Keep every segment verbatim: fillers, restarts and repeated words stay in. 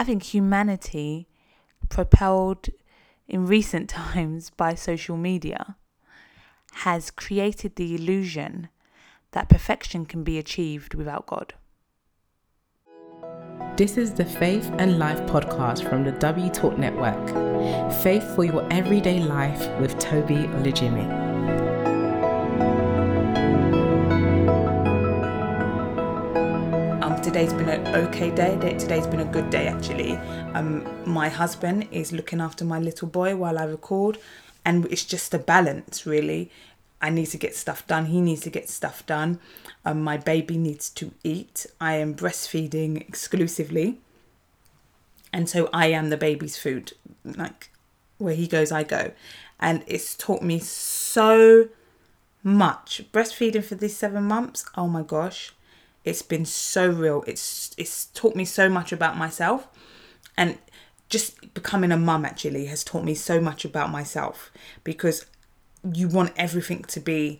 I think humanity, propelled in recent times by social media, has created the illusion that perfection can be achieved without God. This is the Faith and Life podcast from the W Talk Network. Faith for your everyday life with Toby Olujimi. Um, today's been an okay day. Today's been a good day, actually. Um, my husband is looking after my little boy while I record, and it's just a balance, really. I need to get stuff done. He needs to get stuff done. Um, my baby needs to eat. I am breastfeeding exclusively. And so I am the baby's food. Like, where he goes, I go. And it's taught me so much. Breastfeeding for these seven months, oh my gosh. It's been so real. It's it's taught me so much about myself. And just becoming a mum, actually, has taught me so much about myself. Because you want everything to be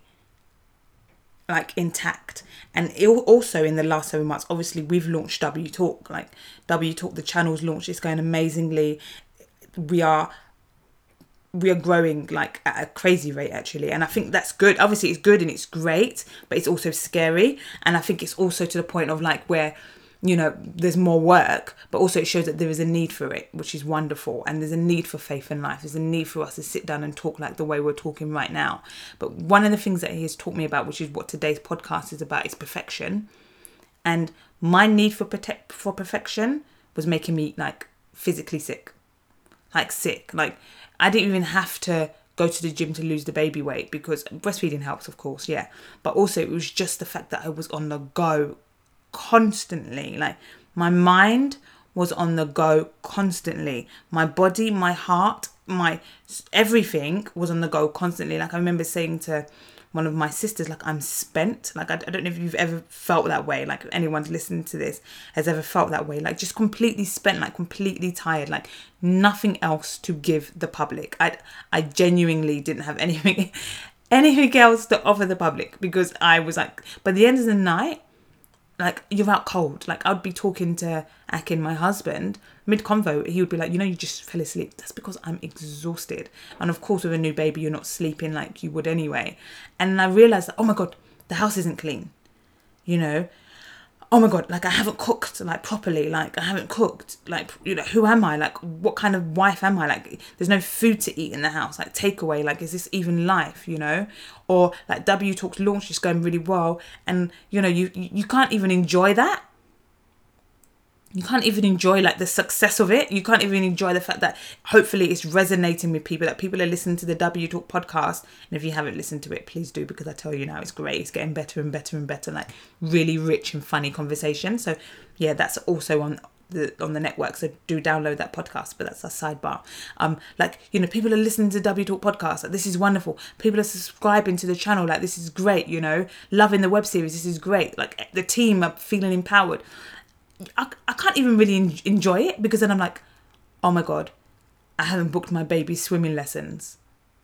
like intact. And it also, in the last seven months, obviously we've launched W Talk. Like W Talk, the channel's launched. It's going amazingly. We are we are growing like at a crazy rate, actually. And I think that's good. Obviously it's good and it's great, but it's also scary. And I think it's also to the point of like where, you know, there's more work, but also it shows that there is a need for it, which is wonderful. And there's a need for faith and life. There's a need for us to sit down and talk like the way we're talking right now. But one of the things that he has taught me about, which is what today's podcast is about, is perfection. And my need for protect for perfection was making me like physically sick, like sick. Like I didn't even have to go to the gym to lose the baby weight, because breastfeeding helps, of course, yeah. But also it was just the fact that I was on the go constantly. Like my mind was on the go constantly. My body, my heart, my everything was on the go constantly. Like I remember saying to one of my sisters, like, I'm spent. Like I, I don't know if you've ever felt that way. Like if anyone's listening to this has ever felt that way. Like just completely spent, like completely tired, like nothing else to give the public. I I genuinely didn't have anything anything else to offer the public, because I was like, by the end of the night, like you're out cold. Like I'd be talking to Akin, my husband, mid-convo, he would be like, you know, you just fell asleep. That's because I'm exhausted. And of course with a new baby, you're not sleeping like you would anyway. And I realised that, oh my God, the house isn't clean. You know, oh my God, like I haven't cooked like properly. Like I haven't cooked. Like, you know, who am I? Like what kind of wife am I? Like there's no food to eat in the house. Like takeaway. Like is this even life? You know? Or like W Talk's launch is going really well, and you know you you can't even enjoy that. You can't even enjoy like the success of it. You can't even enjoy the fact that hopefully it's resonating with people, that people are listening to the W Talk podcast. And if you haven't listened to it, please do, because I tell you now, it's great. It's getting better and better and better, like really rich and funny conversation. So yeah, that's also on the on the network. So do download that podcast, but that's a sidebar. Um, like, you know, people are listening to W Talk podcast. Like, this is wonderful. People are subscribing to the channel. Like, this is great, you know, loving the web series. This is great. Like the team are feeling empowered. I, I can't even really en- enjoy it, because then I'm like, oh my God, I haven't booked my baby's swimming lessons.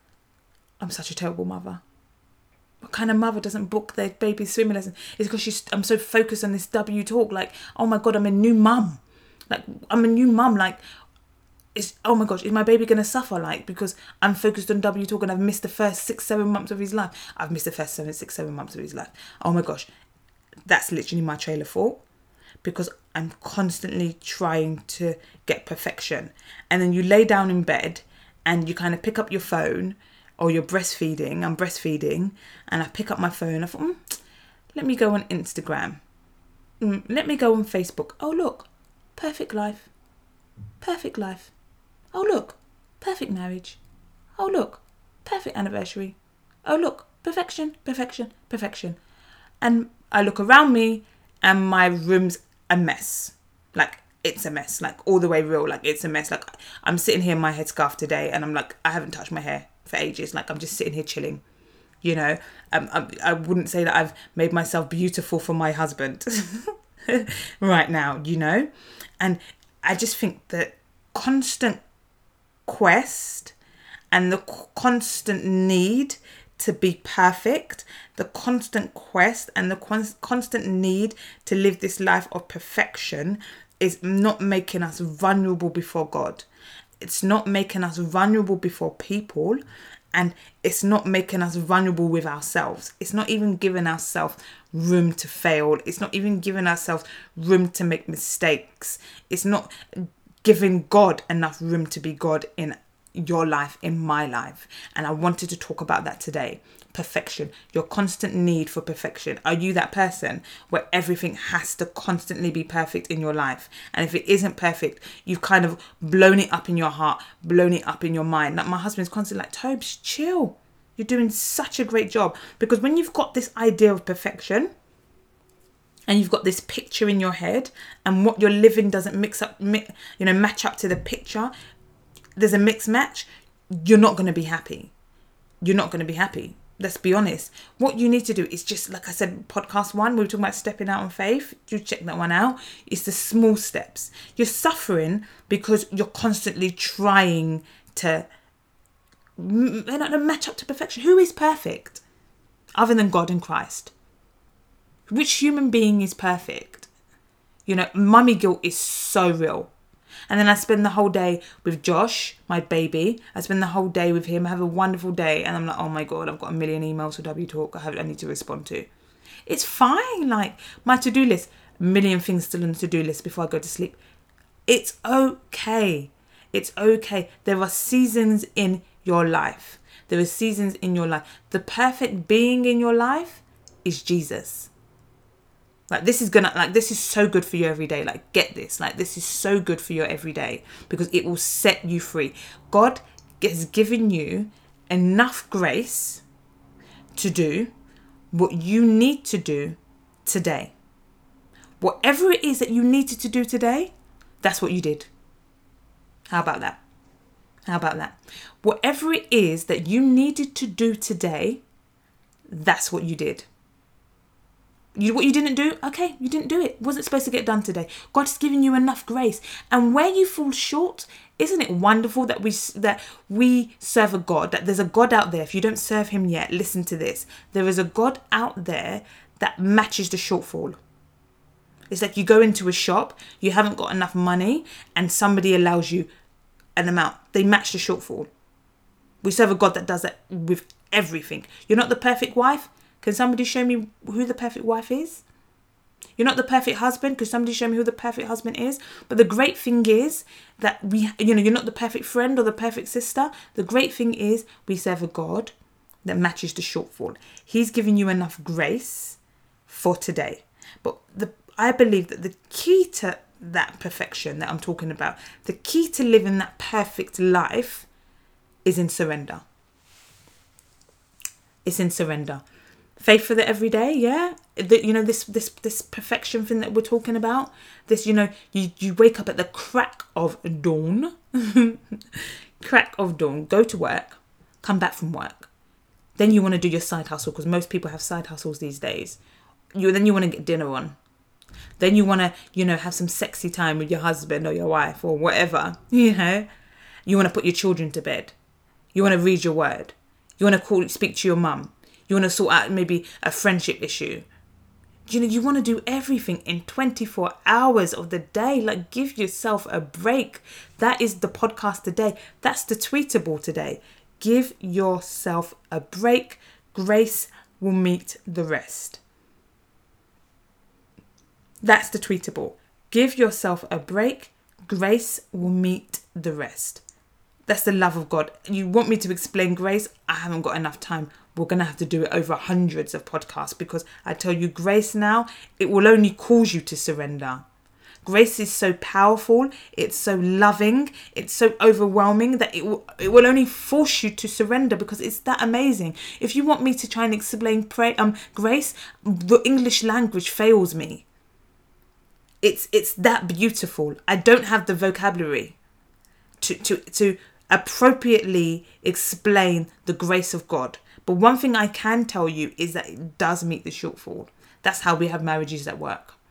I'm such a terrible mother. What kind of mother doesn't book their baby's swimming lessons? It's because she's, I'm so focused on this W Talk. Like, oh my God, I'm a new mum. Like, I'm a new mum. Like, it's, oh my gosh, is my baby going to suffer? Like, because I'm focused on W Talk and I've missed the first six, seven months of his life. I've missed the first seven, six, seven months of his life. Oh my gosh, that's literally my trailer fault. Because I'm constantly trying to get perfection. And then you lay down in bed and you kind of pick up your phone, or you're breastfeeding. I'm breastfeeding and I pick up my phone. I thought, mm, let me go on Instagram. Mm, let me go on Facebook. Oh, look, perfect life. Perfect life. Oh, look, perfect marriage. Oh, look, perfect anniversary. Oh, look, perfection, perfection, perfection. And I look around me and my room's a mess. Like it's a mess, like all the way real. Like it's a mess. Like I'm sitting here in my headscarf today and I'm like, I haven't touched my hair for ages. Like I'm just sitting here chilling, you know. um, I, I wouldn't say that I've made myself beautiful for my husband right now, you know. And I just think that constant quest and the constant need to be perfect, the constant quest and the con- constant need to live this life of perfection is not making us vulnerable before God. It's not making us vulnerable before people. And it's not making us vulnerable with ourselves. It's not even giving ourselves room to fail. It's not even giving ourselves room to make mistakes. It's not giving God enough room to be God in your life, in my life. And I wanted to talk about that today. Perfection, your constant need for perfection. Are you that person where everything has to constantly be perfect in your life? And if it isn't perfect, you've kind of blown it up in your heart, blown it up in your mind. Like my husband's constantly like, Tobes, chill. You're doing such a great job. Because when you've got this idea of perfection and you've got this picture in your head and what you're living doesn't mix up, you know, match up to the picture, there's a mixed match, you're not going to be happy. You're not going to be happy. Let's be honest. What you need to do is just, like I said, podcast one, we were talking about stepping out on faith. Do check that one out. It's the small steps. You're suffering because you're constantly trying to match up to perfection. Who is perfect other than God and Christ? Which human being is perfect? You know, mummy guilt is so real. And then I spend the whole day with Josh, my baby. I spend the whole day with him. I have a wonderful day. And I'm like, oh my God, I've got a million emails for W Talk I, have, I need to respond to. It's fine. Like my to-do list, a million things still on the to-do list before I go to sleep. It's okay. It's okay. There are seasons in your life. There are seasons in your life. The perfect being in your life is Jesus. Like this is gonna, like this is so good for you every day. Like get this, like this is so good for you every day because it will set you free. God has given you enough grace to do what you need to do today. Whatever it is that you needed to do today, that's what you did. How about that? How about that? Whatever it is that you needed to do today, that's what you did. You, what you didn't do, okay, you didn't do it. It wasn't supposed to get done today. God's given you enough grace. And where you fall short, isn't it wonderful that we that we serve a God, that there's a God out there. If you don't serve him yet, listen to this. There is a God out there that matches the shortfall. It's like you go into a shop, you haven't got enough money, and somebody allows you an amount. They match the shortfall. We serve a God that does that with everything. You're not the perfect wife? Can somebody show me who the perfect wife is? You're not the perfect husband. Could somebody show me who the perfect husband is? But the great thing is that we, you know, you're not the perfect friend or the perfect sister. The great thing is we serve a God that matches the shortfall. He's given you enough grace for today. But the I believe that the key to that perfection that I'm talking about, the key to living that perfect life is in surrender. It's in surrender. Faith for the everyday, yeah. The, you know, this this this perfection thing that we're talking about. This, you know, you, you wake up at the crack of dawn. Crack of dawn. Go to work. Come back from work. Then you want to do your side hustle because most people have side hustles these days. You Then you want to get dinner on. Then you want to, you know, have some sexy time with your husband or your wife or whatever, you know. You want to put your children to bed. You want to read your word. You want to call, speak to your mum. You want to sort out maybe a friendship issue. You know, you want to do everything in twenty-four hours of the day. Like, give yourself a break. That is the podcast today. That's the tweetable today. Give yourself a break. Grace will meet the rest. That's the tweetable. Give yourself a break. Grace will meet the rest. That's the love of God. You want me to explain grace? I haven't got enough time. We're going to have to do it over hundreds of podcasts because I tell you, grace now, it will only cause you to surrender. Grace is so powerful. It's so loving. It's so overwhelming that it will, it will only force you to surrender because it's that amazing. If you want me to try and explain pray, um, grace, the English language fails me. It's it's that beautiful. I don't have the vocabulary to, to, to appropriately explain the grace of God. But one thing I can tell you is that it does meet the shortfall. That's how we have marriages that work.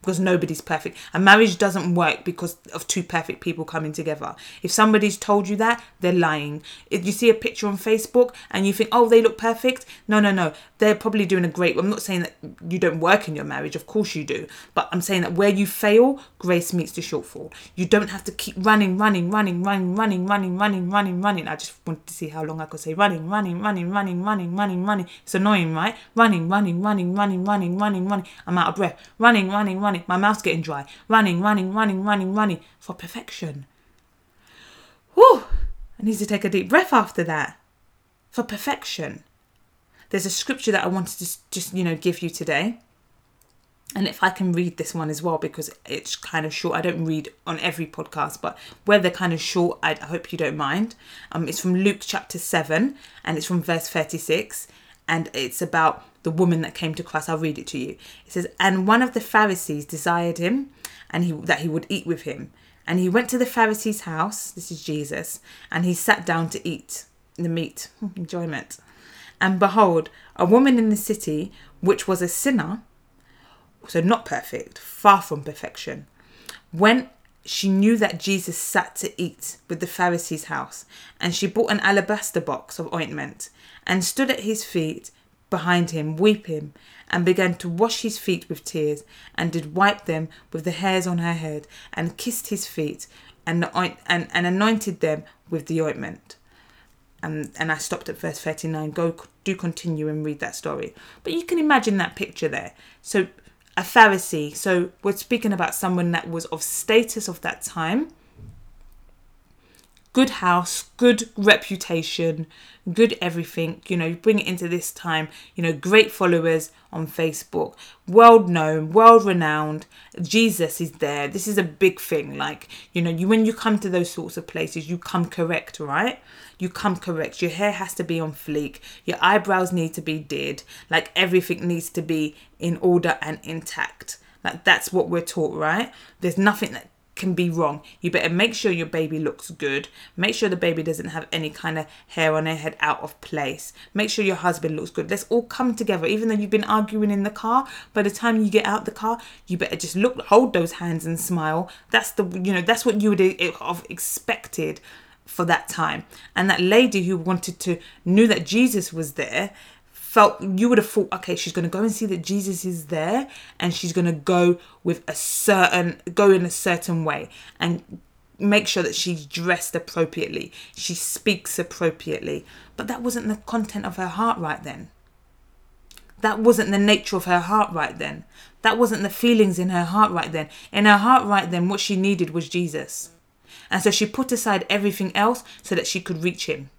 because nobody's perfect. A marriage doesn't work because of two perfect people coming together. If somebody's told you that, they're lying. If you see a picture on Facebook and you think, oh, they look perfect. No, no, no. They're probably doing a great... I'm not saying that you don't work in your marriage. Of course you do. But I'm saying that where you fail, grace meets the shortfall. You don't have to keep running, running, running, running, running, running, running, running, running. I just wanted to see how long I could say running, running, running, running, running, running, running. It's annoying, right? Running, running, running, running, running, running, running. I'm out of breath. Running, running, running. My mouth's getting dry. Running, running, running, running, running for perfection. Whew. I need to take a deep breath after that. For perfection. There's a scripture that I wanted to just, you know, give you today. And if I can read this one as well, because it's kind of short. I don't read on every podcast, but where they're kind of short, I hope you don't mind. Um, it's from Luke chapter seven, and it's from verse thirty-six. And it's about the woman that came to Christ. I'll read it to you. It says, and one of the Pharisees desired him, and he that he would eat with him. And he went to the Pharisee's house, this is Jesus, and he sat down to eat the meat. Enjoyment. And behold, a woman in the city, which was a sinner, so not perfect, far from perfection, when she knew that Jesus sat to eat with the Pharisee's house, and she bought an alabaster box of ointment, and stood at his feet behind him, weeping, and began to wash his feet with tears, and did wipe them with the hairs on her head, and kissed his feet, and the oint- and, and anointed them with the ointment. And, and I stopped at verse thirty-nine. Go, do continue and read that story. But you can imagine that picture there. So a Pharisee. So we're speaking about someone that was of status of that time. Good house, good reputation, good everything. You know, bring it into this time. You know, great followers on Facebook. World known, world renowned. Jesus is there. This is a big thing. Like, you know, you when you come to those sorts of places, you come correct, right? You come correct. Your hair has to be on fleek. Your eyebrows need to be did. Like everything needs to be in order and intact. Like that's what we're taught, right? There's nothing that can be wrong. You better make sure your baby looks good. Make sure the baby doesn't have any kind of hair on her head out of place. Make sure your husband looks good. Let's all come together. Even though you've been arguing in the car, by the time you get out the car, you better just look, hold those hands and smile. That's the, you know, that's what you would have expected for that time. And that lady who wanted to, knew that Jesus was there, felt, you would have thought, okay, she's going to go and see that Jesus is there, and she's going to go with a certain, go in a certain way and make sure that she's dressed appropriately. She speaks appropriately. But that wasn't the content of her heart right then. That wasn't the nature of her heart right then. That wasn't the feelings in her heart right then. In her heart right then, what she needed was Jesus. And so she put aside everything else so that she could reach him.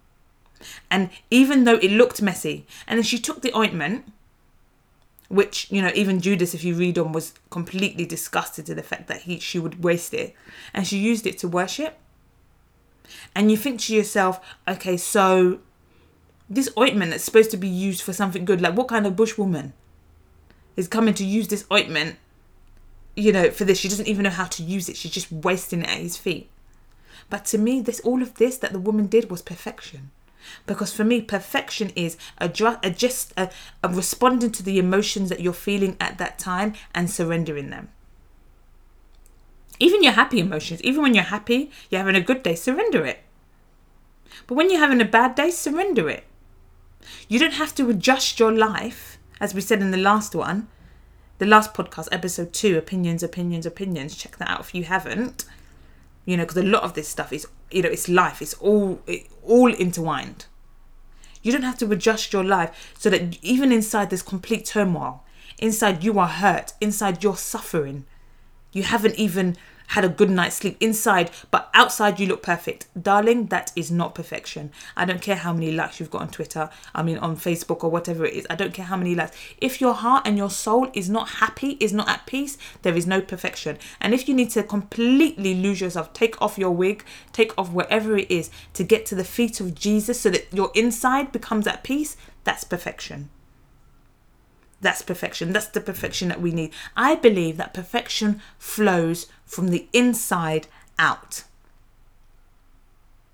And even though it looked messy, and then she took the ointment, which, you know, even Judas, if you read on, was completely disgusted to the fact that he she would waste it, and she used it to worship. And you think to yourself, okay, so this ointment that's supposed to be used for something good, like what kind of bushwoman is coming to use this ointment, you know, for this? She doesn't even know how to use it. She's just wasting it at his feet. But to me, this all of this that the woman did was perfection. Because for me, perfection is a, a just a, a responding to the emotions that you're feeling at that time and surrendering them. Even your happy emotions, even when you're happy, you're having a good day, surrender it. But when you're having a bad day, surrender it. You don't have to adjust your life, as we said in the last one, the last podcast, episode two, opinions, opinions, opinions. Check that out if you haven't. You know, because a lot of this stuff is, you know, it's life. It's all, it, all intertwined. You don't have to adjust your life so that even inside this complete turmoil, inside you are hurt, inside you're suffering. You haven't even had a good night's sleep inside, but outside you look perfect. Darling, that is not perfection. I don't care how many likes you've got on Twitter, I mean on Facebook or whatever it is. I don't care how many likes. If your heart and your soul is not happy, is not at peace, there is no perfection. And if you need to completely lose yourself, take off your wig, take off wherever it is to get to the feet of Jesus so that your inside becomes at peace, that's perfection. That's perfection. That's the perfection that we need. I believe that perfection flows from the inside out.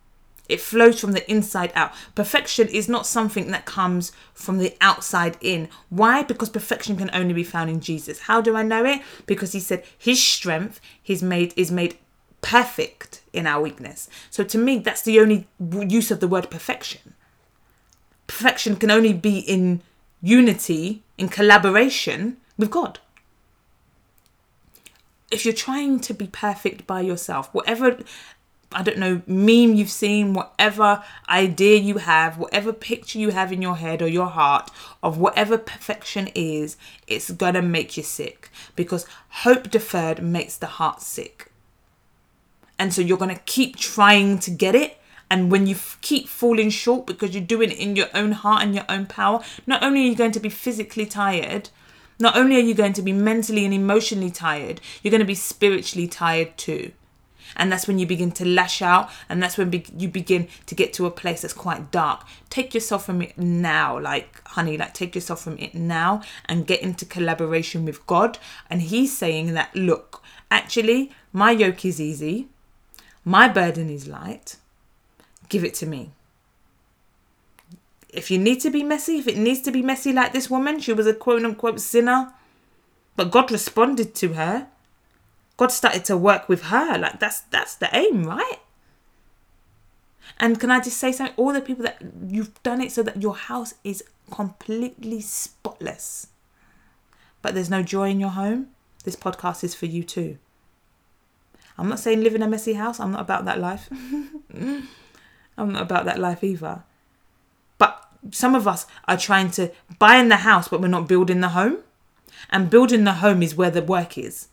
It flows from the inside out. Perfection is not something that comes from the outside in. Why? Because perfection can only be found in Jesus. How do I know it? Because he said his strength is made, is made perfect in our weakness. So to me, that's the only use of the word perfection. Perfection can only be in unity, in collaboration with God. If you're trying to be perfect by yourself, whatever, I don't know, meme you've seen, whatever idea you have, whatever picture you have in your head or your heart of whatever perfection is, it's gonna make you sick, because hope deferred makes the heart sick. And so you're gonna keep trying to get it. And when you f- keep falling short because you're doing it in your own heart and your own power, not only are you going to be physically tired, not only are you going to be mentally and emotionally tired, you're going to be spiritually tired too. And that's when you begin to lash out, and that's when be- you begin to get to a place that's quite dark. Take yourself from it now, like, honey, like take yourself from it now and get into collaboration with God. And he's saying that, look, actually, my yoke is easy. My burden is light. Give it to me. If you need to be messy, if it needs to be messy like this woman, she was a quote unquote sinner, but God responded to her. God started to work with her. Like that's that's the aim, right? And can I just say something? All the people that you've done it so that your house is completely spotless, but there's no joy in your home, this podcast is for you too. I'm not saying live in a messy house. I'm not about that life. I'm not about that life either. But some of us are trying to buy in the house, but we're not building the home. And building the home is where the work is.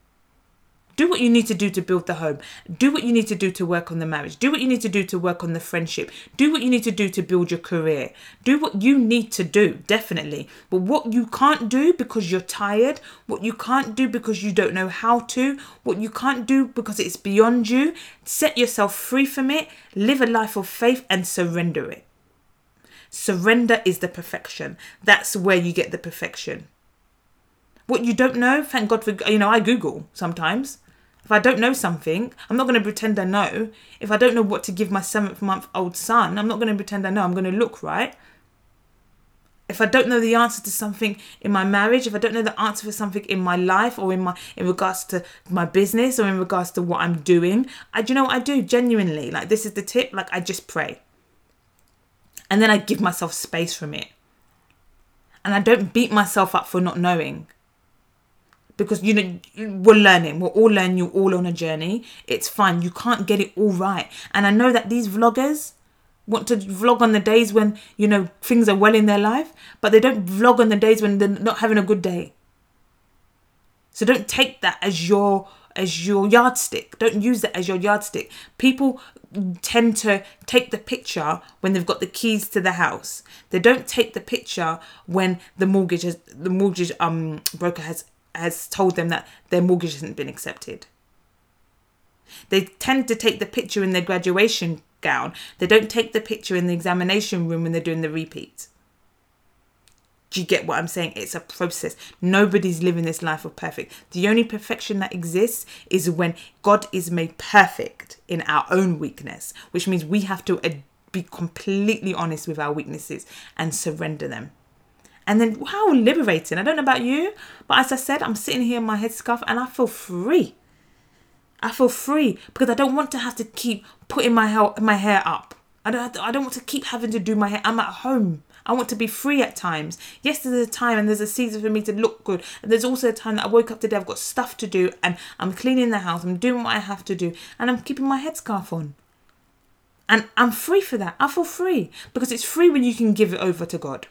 Do what you need to do to build the home. Do what you need to do to work on the marriage. Do what you need to do to work on the friendship. Do what you need to do to build your career. Do what you need to do, definitely. But what you can't do because you're tired, what you can't do because you don't know how to, what you can't do because it's beyond you, set yourself free from it, live a life of faith and surrender it. Surrender is the perfection. That's where you get the perfection. What you don't know, thank God for, you know, I Google sometimes. If I don't know something, I'm not going to pretend I know. If I don't know what to give my seventh month old son, I'm not going to pretend I know. I'm going to look, right? If I don't know the answer to something in my marriage, if I don't know the answer for something in my life or in my in regards to my business or in regards to what I'm doing, I do you know what I do? Genuinely, like this is the tip, like I just pray. And then I give myself space from it. And I don't beat myself up for not knowing. Because, you know, we're learning. We're all learning. You're all on a journey. It's fine. You can't get it all right. And I know that these vloggers want to vlog on the days when, you know, things are well in their life. But they don't vlog on the days when they're not having a good day. So don't take that as your as your yardstick. Don't use that as your yardstick. People tend to take the picture when they've got the keys to the house. They don't take the picture when the mortgage has, the mortgage um broker has has told them that their mortgage hasn't been accepted. They tend to take the picture in their graduation gown. They don't take the picture in the examination room when they're doing the repeat. Do you get what I'm saying? It's a process. Nobody's living this life of perfect. The only perfection that exists is when God is made perfect in our own weakness, which means we have to be completely honest with our weaknesses and surrender them. And then how liberating. I don't know about you, but as I said, I'm sitting here in my headscarf and I feel free. I feel free because I don't want to have to keep putting my hair, my hair up. I don't, I don't want to keep having to do my hair. I'm at home. I want to be free at times. Yes, there's a time and there's a season for me to look good. And there's also a time that I woke up today, I've got stuff to do and I'm cleaning the house. I'm doing what I have to do and I'm keeping my headscarf on. And I'm free for that. I feel free because it's free when you can give it over to God.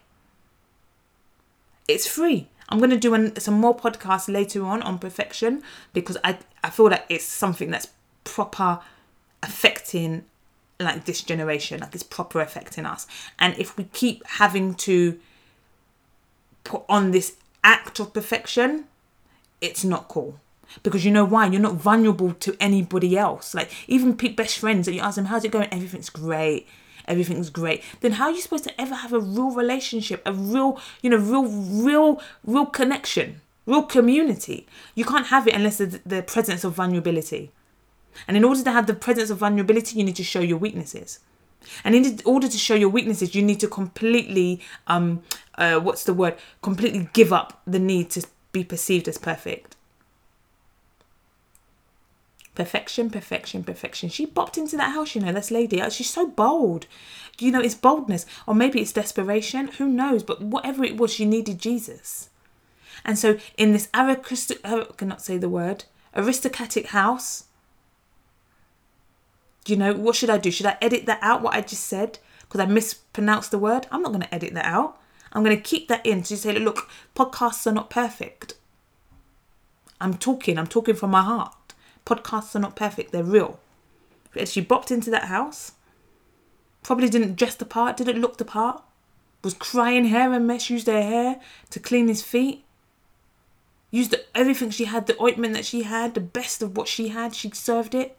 It's free. I'm going to do an, some more podcasts later on on perfection because I, I feel like it's something that's proper affecting like this generation, like it's proper affecting us. And if we keep having to put on this act of perfection, it's not cool. Because you know why? You're not vulnerable to anybody else. Like even best friends that you ask them, how's it going? Everything's great. Everything's great. Then how are you supposed to ever have a real relationship, a real, you know, real, real, real connection, real community? You can't have it unless there's the presence of vulnerability. And in order to have the presence of vulnerability, you need to show your weaknesses. And in order to show your weaknesses, you need to completely, um, uh, what's the word? Completely give up the need to be perceived as perfect. Perfection, perfection, perfection. She bopped into that house, you know, this lady. She's so bold. You know, it's boldness. Or maybe it's desperation. Who knows? But whatever it was, she needed Jesus. And so in this aristocratic, I cannot say the word, aristocratic house, you know, what should I do? Should I edit that out, what I just said? Because I mispronounced the word. I'm not going to edit that out. I'm going to keep that in. So you say, look, podcasts are not perfect. I'm talking. I'm talking from my heart. Podcasts are not perfect. They're real. But she bopped into that house. Probably didn't dress the part. Didn't look the part. Was crying hair and mess. Used her hair to clean his feet. Used the, everything she had. The ointment that she had. The best of what she had. She served it.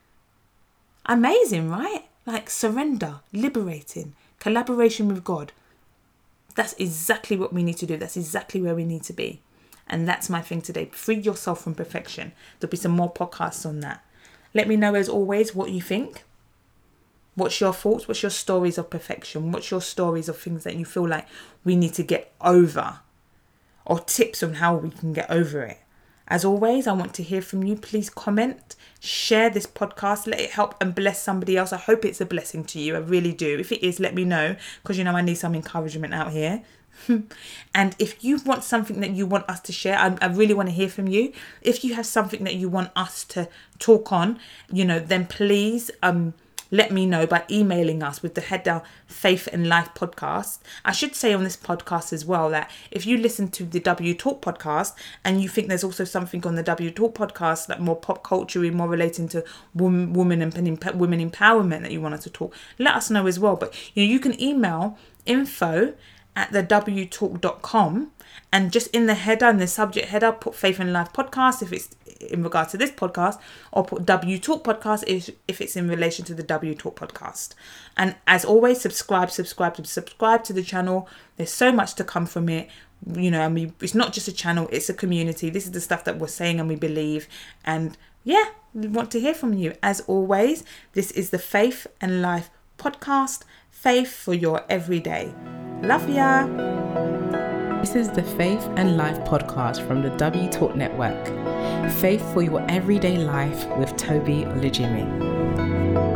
Amazing, right? Like surrender, liberating, collaboration with God. That's exactly what we need to do. That's exactly where we need to be. And that's my thing today. Free yourself from perfection. There'll be some more podcasts on that. Let me know as always what you think. What's your thoughts? What's your stories of perfection? What's your stories of things that you feel like we need to get over? Or tips on how we can get over it. As always, I want to hear from you. Please comment, share this podcast, let it help and bless somebody else. I hope it's a blessing to you. I really do. If it is, let me know, because you know I need some encouragement out here. And if you want something that you want us to share, I, I really want to hear from you. If you have something that you want us to talk on, you know, then please um let me know by emailing us with the header Faith and Life podcast. I should say on this podcast as well that if you listen to the W Talk podcast and you think there's also something on the W Talk podcast like more pop culture, more relating to women, women and women empowerment that you want us to talk, let us know as well. But you know, you can email info at the w talk dot com and just in the header, in the subject header, put Faith and Life podcast if it's in regards to this podcast, or put W Talk podcast if, if it's in relation to the W Talk podcast. And as always, subscribe, subscribe, subscribe to the channel. There's so much to come from it. You know, I mean, it's not just a channel, it's a community. This is the stuff that we're saying and we believe. And yeah, we want to hear from you. As always, this is the Faith and Life podcast. Faith for your everyday. Love ya. This is the Faith and Life podcast from the W Talk Network. Faith for your everyday life with Toby Olujimi.